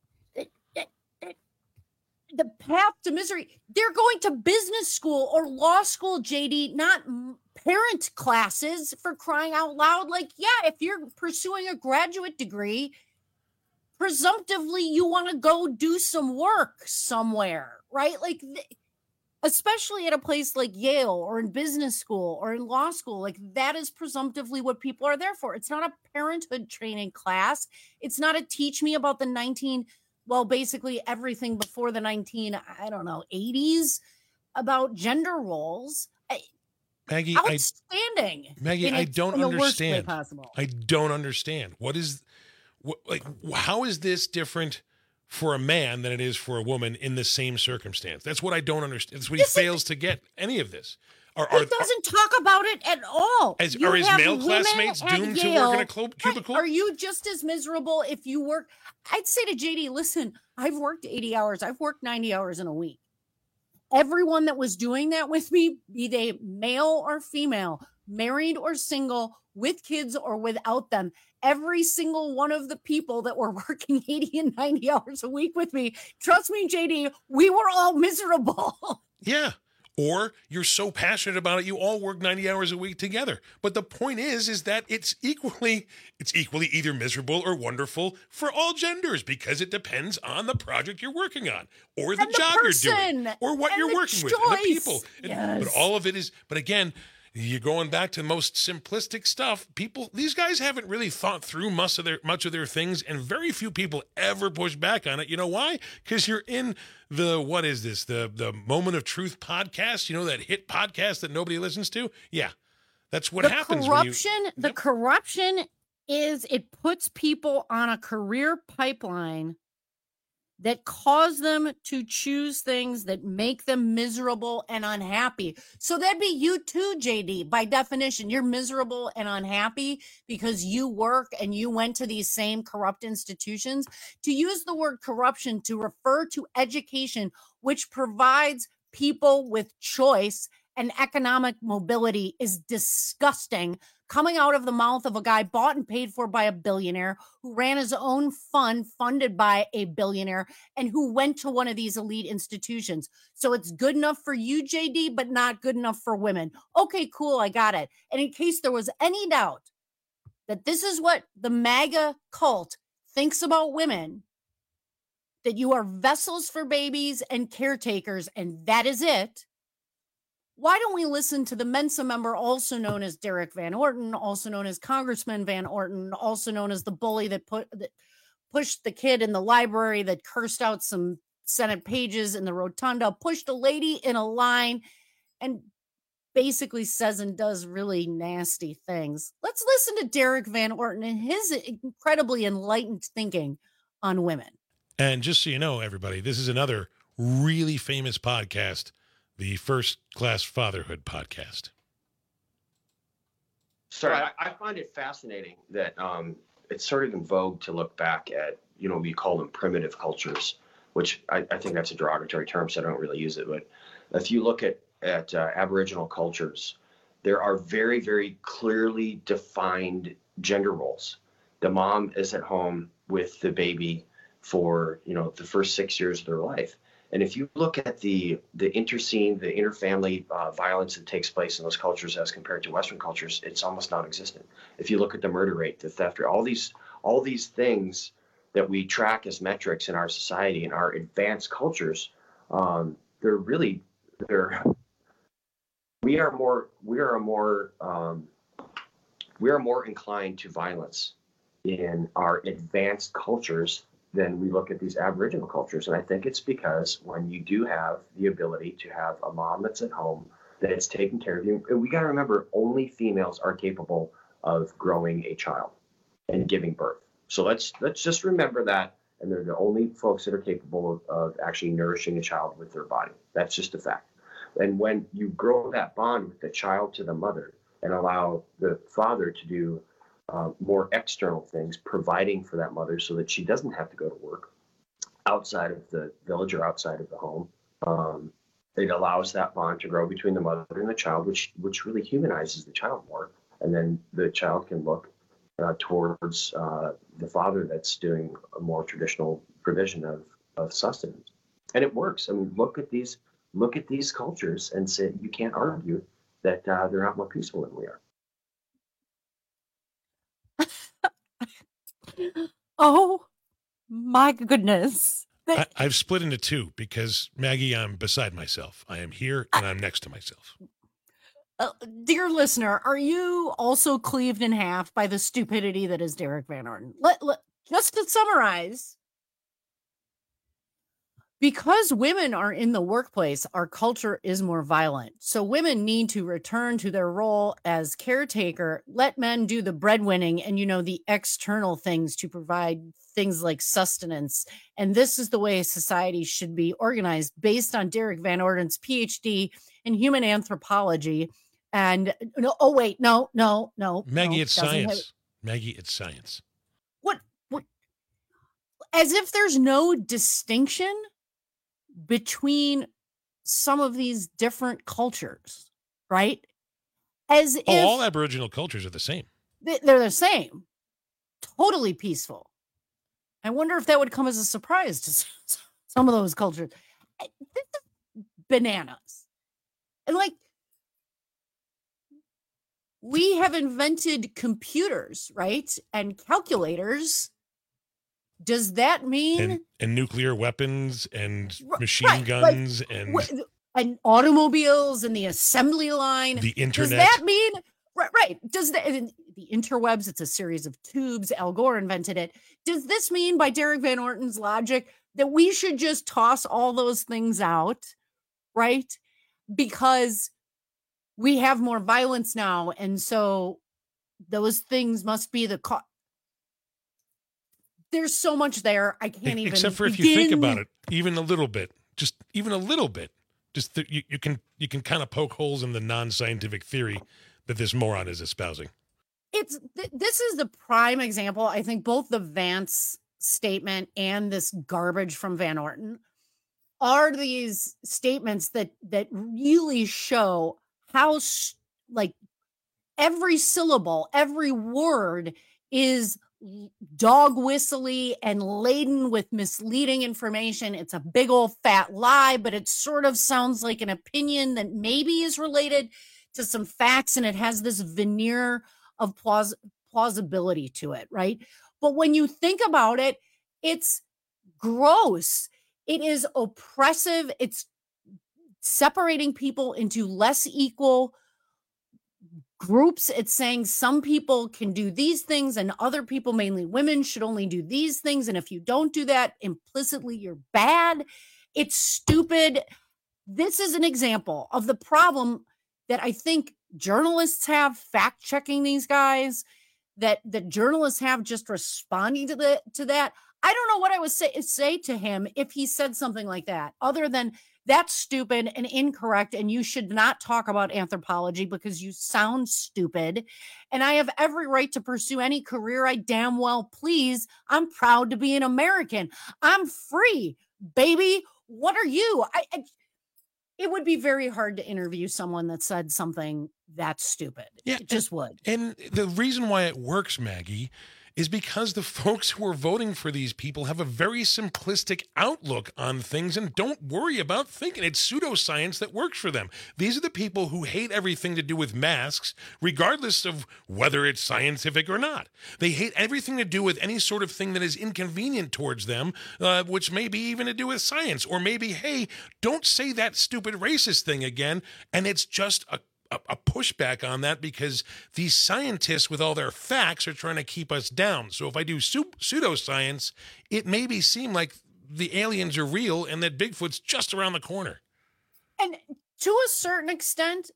The path to misery. They're going to business school or law school, J D, not parent classes, for crying out loud. Like, yeah, if you're pursuing a graduate degree, presumptively you want to go do some work somewhere, right? Like, especially at a place like Yale or in business school or in law school, like that is presumptively what people are there for. It's not a parenthood training class. It's not a teach me about the nineteen, well, basically everything before the nineteen, I don't know, eighties about gender roles. Maggie, outstanding. I, Maggie, I don't understand. Possible. I don't understand. What is, what, like, how is this different for a man than it is for a woman in the same circumstance? That's what I don't understand. That's what he fails to get, any of this. Are, are, he doesn't are, talk about it at all. As, are his male classmates doomed Yale, to work in a cl- cubicle? Are you just as miserable if you work? I'd say to J D, listen, I've worked eighty hours. I've worked ninety hours in a week. Everyone that was doing that with me, be they male or female, married or single, with kids or without them, every single one of the people that were working eighty and ninety hours a week with me, trust me, J D, we were all miserable. Yeah. Or you're so passionate about it, you all work ninety hours a week together. But the point is, is that it's equally, it's equally either miserable or wonderful for all genders, because it depends on the project you're working on, or the, the job person, you're doing, or what you're working choice. with, and the people. Yes. But all of it is, but again, you're going back to the most simplistic stuff. People, these guys haven't really thought through much of their much of their things, and very few people ever push back on it. You know why? Because you're in the, what is this? The the Moment of Truth podcast. You know, that hit podcast that nobody listens to? Yeah. That's what the happens. Corruption, when you, the yep. corruption is it puts people on a career pipeline that cause them to choose things that make them miserable and unhappy. So that'd be you too, J D. By definition, you're miserable and unhappy because you work and you went to these same corrupt institutions. To use the word corruption to refer to education, which provides people with choice and economic mobility, is disgusting, coming out of the mouth of a guy bought and paid for by a billionaire who ran his own fund funded by a billionaire and who went to one of these elite institutions. So it's good enough for you, J D, but not good enough for women. Okay, cool. I got it. And in case there was any doubt that this is what the MAGA cult thinks about women, that you are vessels for babies and caretakers, and that is it. Why don't we listen to the Mensa member, also known as Derek Van Orton, also known as Congressman Van Orton, also known as the bully that put that pushed the kid in the library, that cursed out some Senate pages in the rotunda, pushed a lady in a line, and basically says and does really nasty things. Let's listen to Derek Van Orton and his incredibly enlightened thinking on women. And just so you know, everybody, this is another really famous podcast, the First Class Fatherhood podcast. Sorry, I, I find it fascinating that um, it's sort of in vogue to look back at, you know, we call them primitive cultures, which I, I think that's a derogatory term, so I don't really use it. But if you look at, at uh, Aboriginal cultures, there are very, very clearly defined gender roles. The mom is at home with the baby for, you know, the first six years of their life. And if you look at the the interscene, the interfamily uh, violence that takes place in those cultures as compared to Western cultures, it's almost non-existent. If you look at the murder rate, the theft rate, all these all these things that we track as metrics in our society and our advanced cultures, um, they're really they're we are more we are more um, we are more inclined to violence in our advanced cultures than we look at these Aboriginal cultures. And I think it's because when you do have the ability to have a mom that's at home, that's taking care of you, and we got to remember, only females are capable of growing a child and giving birth. So let's let's just remember that. And they're the only folks that are capable of, of actually nourishing a child with their body. That's just a fact. And when you grow that bond with the child to the mother and allow the father to do Uh, more external things, providing for that mother so that she doesn't have to go to work outside of the village or outside of the home. Um, it allows that bond to grow between the mother and the child, which which really humanizes the child more. And then the child can look uh, towards uh, the father that's doing a more traditional provision of, of sustenance. And it works. I mean, look at these look at these cultures and say you can't argue that uh, they're not more peaceful than we are. Oh my goodness. I, I've split into two because, Maggie, I'm beside myself. I am here and I'm next to myself. Uh, dear listener, are you also cleaved in half by the stupidity that is Derek Van Orton? Let, let, just to summarize, because women are in the workplace, our culture is more violent. So women need to return to their role as caretaker, let men do the breadwinning and, you know, the external things to provide things like sustenance. And this is the way society should be organized based on Derek Van Orton's P H D in human anthropology. And no, oh, wait, no, no, no. Maggie, no, it's science. Have... Maggie, it's science. What, what? As if there's no distinction between some of these different cultures, right? As oh, if all Aboriginal cultures are the same. They're the same. Totally peaceful. I wonder if that would come as a surprise to some of those cultures. Bananas. And like, we have invented computers, right? And calculators. Does that mean and, and nuclear weapons and machine right, guns like, and w- and automobiles and the assembly line? The internet. Does that mean right? Right? Does that the interwebs? It's a series of tubes. Al Gore invented it. Does this mean, by Derek Van Orton's logic, that we should just toss all those things out, right? Because we have more violence now, and so those things must be the cause. there's so much there. I can't even Except for if begin. you think about it, even a little bit, just even a little bit, just th- you, you can you can kind of poke holes in the non-scientific theory that this moron is espousing. It's th- this is the prime example. I think both the Vance statement and this garbage from Van Orton are these statements that that really show how like every syllable, every word is dog whistly and laden with misleading information. It's a big old fat lie, but it sort of sounds like an opinion that maybe is related to some facts, and it has this veneer of plaus- plausibility to it, right? But when you think about it, it's gross. It is oppressive. It's separating people into less equal groups. It's saying some people can do these things and other people, mainly women, should only do these things. And if you don't do that, implicitly you're bad. It's stupid. This is an example of the problem that I think journalists have fact checking these guys, that that journalists have just responding to the to that. I don't know what I would say say to him if he said something like that, other than that's stupid and incorrect, and you should not talk about anthropology because you sound stupid. And I have every right to pursue any career I damn well please. I'm proud to be an American. I'm free, baby. What are you? I, I it would be very hard to interview someone that said something that stupid. Yeah, it just would. And the reason why it works, Maggie, is because the folks who are voting for these people have a very simplistic outlook on things and don't worry about thinking. It's pseudoscience that works for them. These are the people who hate everything to do with masks, regardless of whether it's scientific or not. They hate everything to do with any sort of thing that is inconvenient towards them, uh, which may be even to do with science. Or maybe, hey, don't say that stupid racist thing again. And it's just a A, a pushback on that because these scientists with all their facts are trying to keep us down. So if I do su- pseudoscience, it maybe seem like the aliens are real and that Bigfoot's just around the corner. And to a certain extent,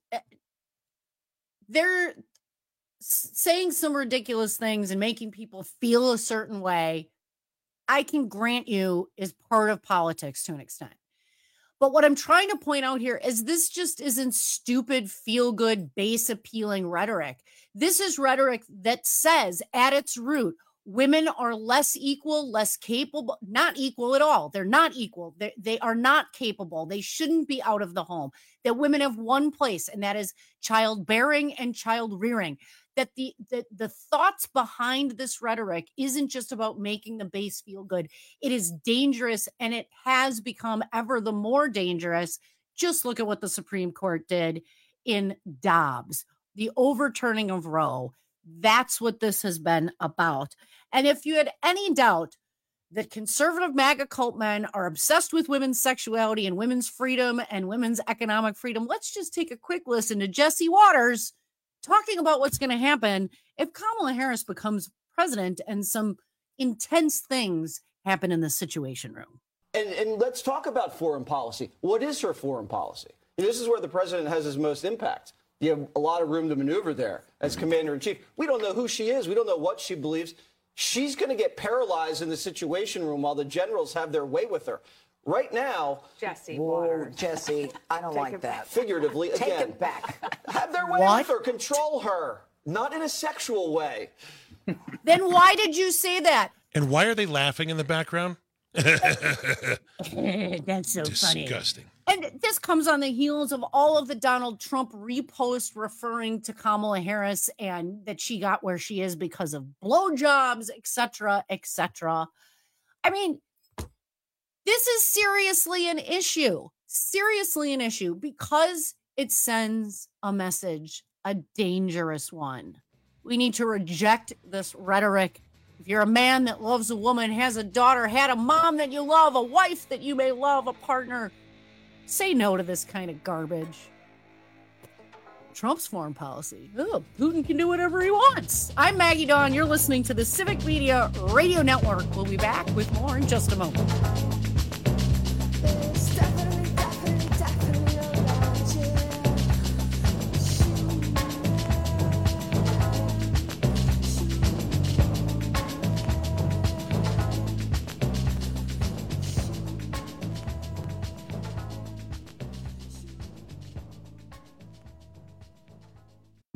they're saying some ridiculous things and making people feel a certain way. I can grant you is part of politics to an extent. But what I'm trying to point out here is this just isn't stupid, feel-good, base-appealing rhetoric. This is rhetoric that says, at its root, women are less equal, less capable, not equal at all. They're not equal. They're, they are not capable. They shouldn't be out of the home. That women have one place, and that is childbearing and child rearing. That the, the, the thoughts behind this rhetoric isn't just about making the base feel good. It is dangerous, and it has become ever the more dangerous. Just look at what the Supreme Court did in Dobbs, the overturning of Roe. That's what this has been about. And if you had any doubt that conservative MAGA cult men are obsessed with women's sexuality and women's freedom and women's economic freedom, let's just take a quick listen to Jesse Waters talking about what's going to happen if Kamala Harris becomes president and some intense things happen in the Situation Room. And, and let's talk about foreign policy. What is her foreign policy? And this is where the president has his most impact. You have a lot of room to maneuver there as commander in chief. We don't know who she is. We don't know what she believes. She's going to get paralyzed in the Situation Room while the generals have their way with her. Right now, Jesse, whoa, Jesse, I don't like that. Figuratively, Take again, it back. Have their way What? with her, control her, not in a sexual way. Then why did you say that? And why are they laughing in the background? That's so funny. Disgusting. And this comes on the heels of all of the Donald Trump reposts referring to Kamala Harris and that she got where she is because of blowjobs, et cetera, et cetera. I mean, this is seriously an issue, seriously an issue, because it sends a message, a dangerous one. We need to reject this rhetoric. If you're a man that loves a woman, has a daughter, had a mom that you love, a wife that you may love, a partner, say no to this kind of garbage. Trump's foreign policy. Oh, Putin can do whatever he wants. I'm Maggie Dawn. You're listening to the Civic Media Radio Network. We'll be back with more in just a moment.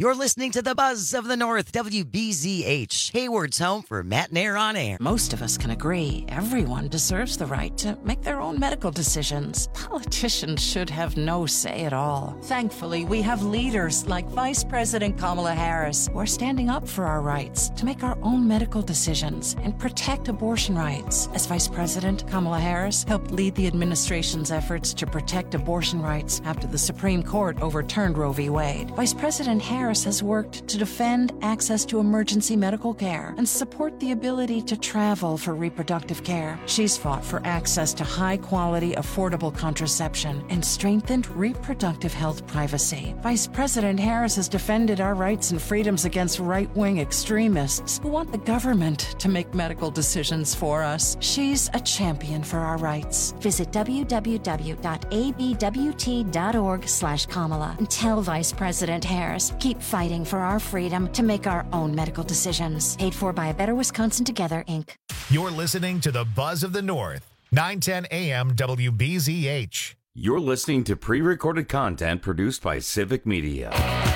You're listening to the Buzz of the North, W B Z H, Hayward's home for Matt and Air on Air. Most of us can agree everyone deserves the right to make their own medical decisions. Politicians should have no say at all. Thankfully, we have leaders like Vice President Kamala Harris who are standing up for our rights to make our own medical decisions and protect abortion rights. As Vice President, Kamala Harris helped lead the administration's efforts to protect abortion rights after the Supreme Court overturned Roe v. Wade. Vice President Harris has worked to defend access to emergency medical care and support the ability to travel for reproductive care. She's fought for access to high-quality, affordable contraception and strengthened reproductive health privacy. Vice President Harris has defended our rights and freedoms against right-wing extremists who want the government to make medical decisions for us. She's a champion for our rights. Visit w w w dot a b w t dot org slash Kamala and tell Vice President Harris, keep fighting for our freedom to make our own medical decisions. Paid for by A Better Wisconsin Together, Incorporated. You're listening to the Buzz of the North, nine ten A M W B Z H. You're listening to pre-recorded content produced by Civic Media.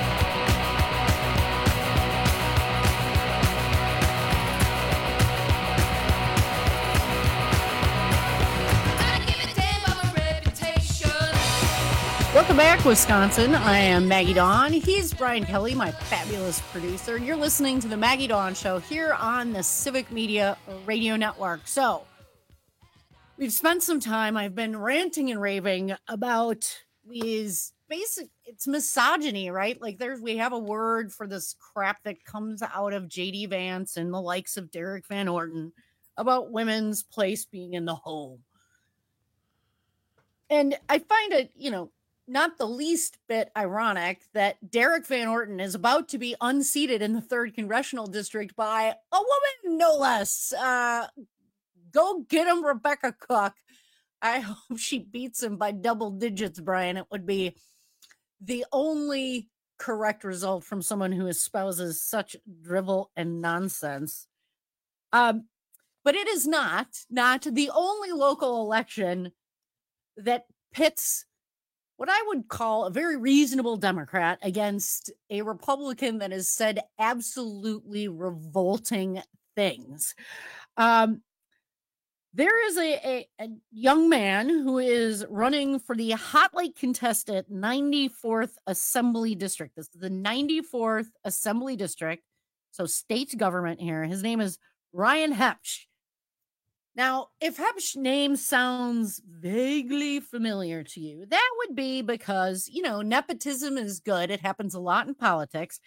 Welcome back, Wisconsin. I am Maggie Dawn. He's Brian Kelly, my fabulous producer. And you're listening to the Maggie Dawn Show here on the Civic Media Radio Network. So, we've spent some time, I've been ranting and raving about these basic, it's misogyny, right? Like there's, we have a word for this crap that comes out of J D Vance and the likes of Derek Van Orton about women's place being in the home. And I find it, you know, not the least bit ironic that Derek Van Orton is about to be unseated in the third congressional district by a woman, no less. Uh, go get him, Rebecca Cook. I hope she beats him by double digits, Brian. It would be the only correct result from someone who espouses such drivel and nonsense. Um, but it is not, not the only local election that pits what I would call a very reasonable Democrat against a Republican that has said absolutely revolting things. Um, there is a, a, a young man who is running for the hotly contested ninety-fourth Assembly District. This is the ninety-fourth Assembly District, so state government here. His name is Ryan Hepsch. Now, if Hepsch's name sounds vaguely familiar to you, that would be because, you know, nepotism is good. It happens a lot in politics.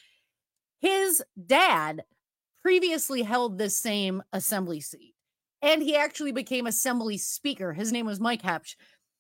His dad previously held this same assembly seat, and he actually became assembly speaker. His name was Mike Hepsch.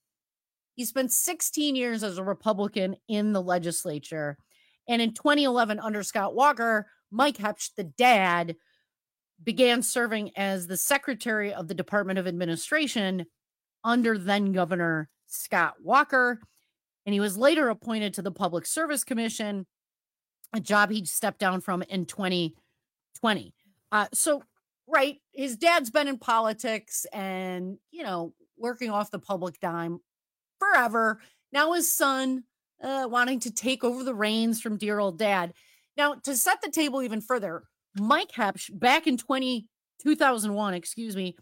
He spent sixteen years as a Republican in the legislature. And in twenty eleven, under Scott Walker, Mike Hepsch, the dad, began serving as the secretary of the Department of Administration under then Governor Scott Walker. And he was later appointed to the Public Service Commission, a job he stepped down from in twenty twenty. Uh, so, right, his dad's been in politics and, you know, working off the public dime forever. Now his son uh, wanting to take over the reins from dear old dad. Now, to set the table even further, Mike Hepsch, back in twenty, two thousand one, excuse me,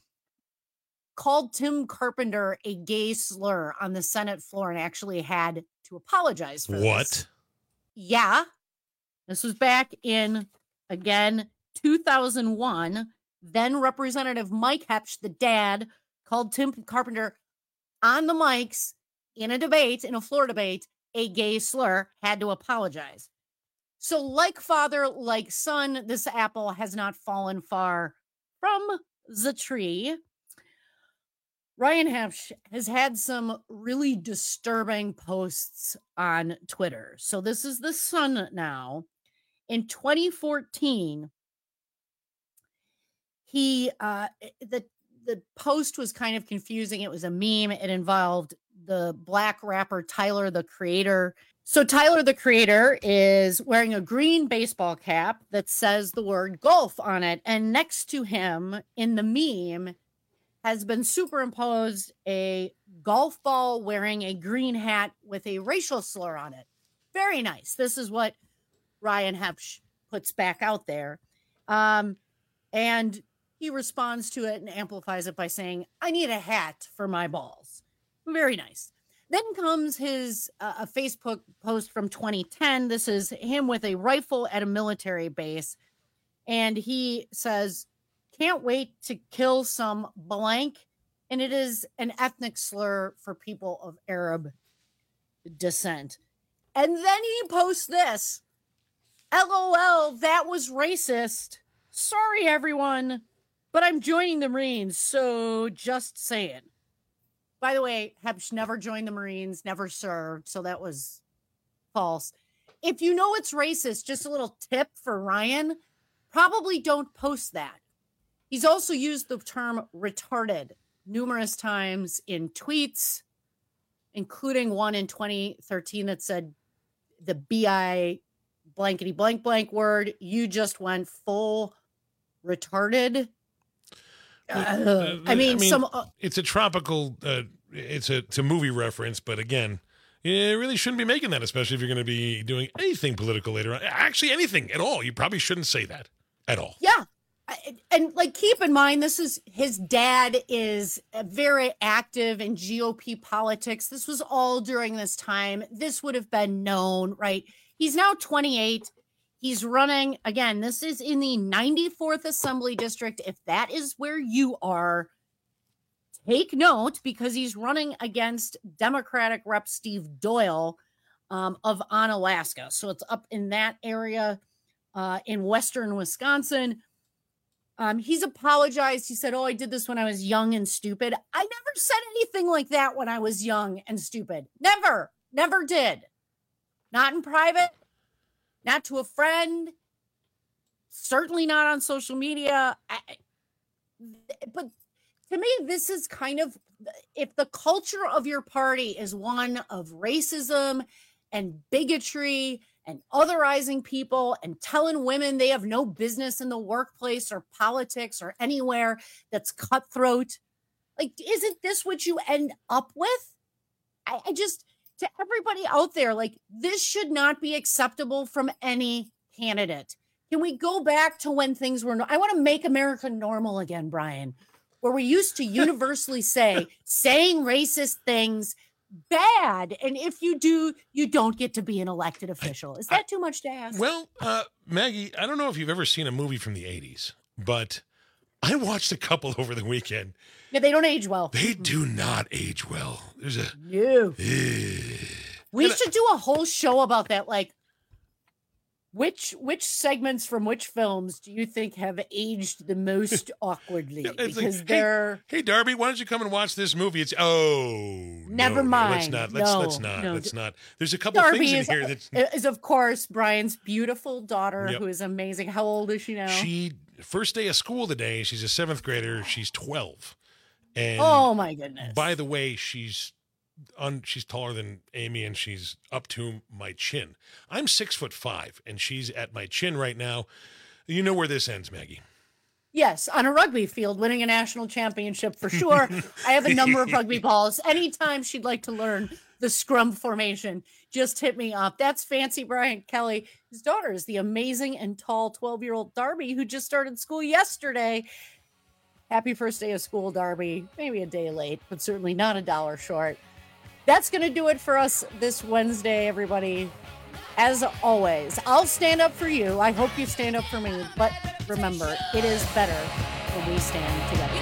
called Tim Carpenter a gay slur on the Senate floor and actually had to apologize for what? this. Yeah. This was back in, again, two thousand one. Then Representative Mike Hepsch, the dad, called Tim Carpenter on the mics in a debate, in a floor debate, a gay slur, had to apologize. So like father, like son, this apple has not fallen far from the tree. Ryan Hepsch has had some really disturbing posts on Twitter. So this is the son now. In twenty fourteen, he uh, the the post was kind of confusing. It was a meme. It involved the black rapper Tyler, the Creator. So Tyler, the Creator, is wearing a green baseball cap that says the word golf on it. And next to him in the meme has been superimposed a golf ball wearing a green hat with a racial slur on it. Very nice. This is what Ryan Hepsch puts back out there. Um, and he responds to it and amplifies it by saying, I need a hat for my balls. Very nice. Then comes his uh, a Facebook post from twenty ten. This is him with a rifle at a military base. And he says, can't wait to kill some blank. And it is an ethnic slur for people of Arab descent. And then he posts this. LOL, that was racist. Sorry, everyone, but I'm joining the Marines, so just saying. By the way, Hepsch never joined the Marines, never served, so that was false. If you know it's racist, just a little tip for Ryan, probably don't post that. He's also used the term retarded numerous times in tweets, including one in twenty thirteen that said the B I blankety blank blank word. You just went full retarded. Uh, Uh, I, mean, I mean, some. Uh, it's a tropical. Uh, it's a it's a movie reference, but again, you really shouldn't be making that, especially if you're going to be doing anything political later on. Actually, anything at all. You probably shouldn't say that at all. Yeah, I, and like keep in mind, this is his dad is very active in G O P politics. This was all during this time. This would have been known, right? He's now twenty-eight. He's running, again, this is in the ninety-fourth Assembly District. If that is where you are, take note because he's running against Democratic Rep Steve Doyle um, of Onalaska. So it's up in that area uh, in western Wisconsin. Um, he's apologized. He said, oh, I did this when I was young and stupid. I never said anything like that when I was young and stupid. Never, never did. Not in private, not to a friend, certainly not on social media. I, but to me, this is kind of, if the culture of your party is one of racism and bigotry and otherizing people and telling women they have no business in the workplace or politics or anywhere that's cutthroat, like, isn't this what you end up with? I, I just... To everybody out there, like, this should not be acceptable from any candidate. Can we go back to when things were, no- I want to make America normal again, Brian, where we used to universally say, saying racist things bad. And if you do, you don't get to be an elected official. Is that I, too much to ask? Well, uh, Maggie, I don't know if you've ever seen a movie from the eighties, but I watched a couple over the weekend. Yeah, they don't age well. They do not age well. There's a no. Uh, we should do a whole show about that. Like, which which segments from which films do you think have aged the most awkwardly? It's because like, they're hey, hey, Darby, why don't you come and watch this movie? It's oh, never no, mind. No, let's not. Let's no, let's not. no. Let's not. There's a couple Darby things in is, here that is of course Brian's beautiful daughter, yep. who is amazing. How old is she now? She first day of school today. She's a seventh grader. She's twelve. And oh my goodness! By the way, she's un, she's taller than Amy, and she's up to my chin. I'm six foot five, and she's at my chin right now. You know where this ends, Maggie? Yes, on a rugby field, winning a national championship for sure. I have a number of rugby balls. Anytime she'd like to learn the scrum formation, just hit me up. That's Fancy Brian Kelly. His daughter is the amazing and tall twelve-year-old Darby, who just started school yesterday. Happy first day of school, Darby. Maybe a day late, but certainly not a dollar short. That's going to do it for us this Wednesday, everybody. As always, I'll stand up for you. I hope you stand up for me. But remember, it is better when we stand together.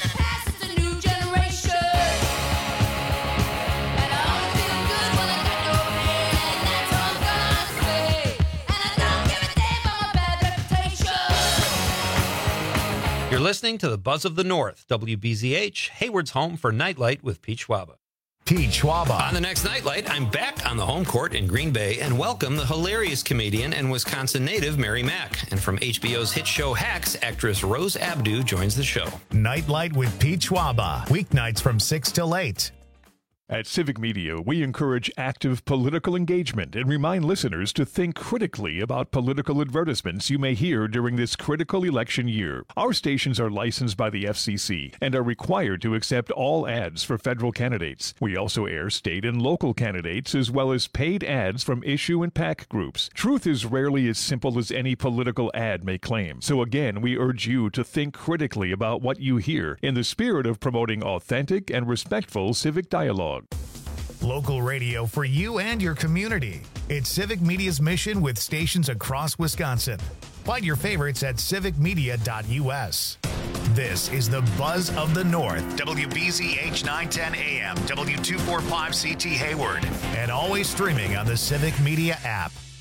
You're listening to the Buzz of the North, W B Z H, Hayward's home for Nightlight with Pete Schwaba. Pete Schwaba. On the next Nightlight, I'm back on the home court in Green Bay and welcome the hilarious comedian and Wisconsin native Mary Mack. And from H B O's hit show Hacks, actress Rose Abdu joins the show. Nightlight with Pete Schwaba. Weeknights from six till eight. At Civic Media, we encourage active political engagement and remind listeners to think critically about political advertisements you may hear during this critical election year. Our stations are licensed by the F C C and are required to accept all ads for federal candidates. We also air state and local candidates as well as paid ads from issue and PAC groups. Truth is rarely as simple as any political ad may claim. So again, we urge you to think critically about what you hear in the spirit of promoting authentic and respectful civic dialogue. Local radio for you and your community. It's Civic Media's mission with stations across Wisconsin. Find your favorites at civic media dot U S. This is the Buzz of the North, W B Z H nine ten A M, W two forty-five C T Hayward, and always streaming on the Civic Media app.